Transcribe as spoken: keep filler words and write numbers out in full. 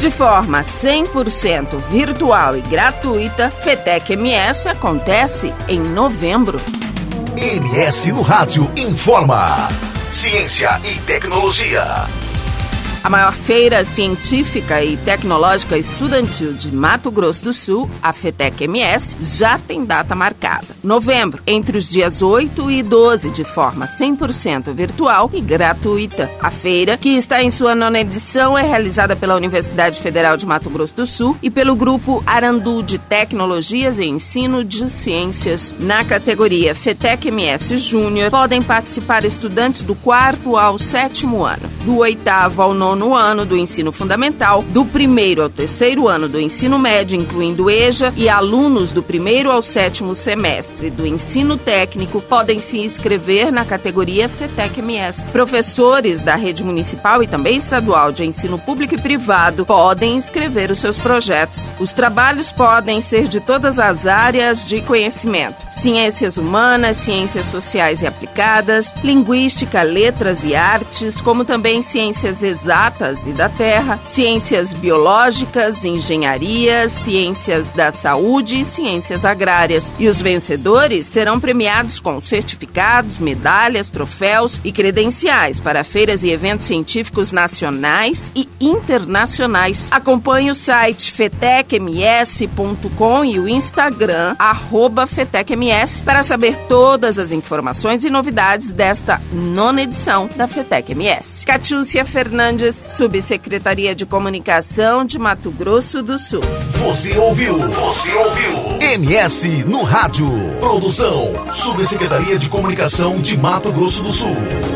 De forma cem por cento virtual e gratuita, FETEC M S acontece em novembro. M S no Rádio informa. Ciência e tecnologia. A maior feira científica e tecnológica estudantil de Mato Grosso do Sul, a FETEC M S, já tem data marcada. Novembro, entre os dias oito e doze, de forma cem por cento virtual e gratuita. A feira, que está em sua nona edição, é realizada pela Universidade Federal de Mato Grosso do Sul e pelo Grupo Arandu de Tecnologias e Ensino de Ciências. Na categoria FETEC M S Júnior, podem participar estudantes do quarto ao sétimo ano, do oitavo ao nono no ano do ensino fundamental, do primeiro ao terceiro ano do ensino médio, incluindo EJA, e alunos do primeiro ao sétimo semestre do ensino técnico podem se inscrever na categoria FETEC M S. Professores da rede municipal e também estadual de ensino público e privado podem inscrever os seus projetos. Os trabalhos podem ser de todas as áreas de conhecimento: ciências humanas, ciências sociais e aplicadas, linguística, letras e artes, como também ciências exatas e da terra, ciências biológicas, engenharia, ciências da saúde e ciências agrárias. E os vencedores serão premiados com certificados, medalhas, troféus e credenciais para feiras e eventos científicos nacionais e internacionais. Acompanhe o site fetec m s ponto com e o Instagram arroba fetec m s para saber todas as informações e novidades desta nona edição da FETEC M S. Catiúcia Fernandes, Subsecretaria de Comunicação de Mato Grosso do Sul. Você ouviu? Você ouviu? M S no Rádio. Produção, Subsecretaria de Comunicação de Mato Grosso do Sul.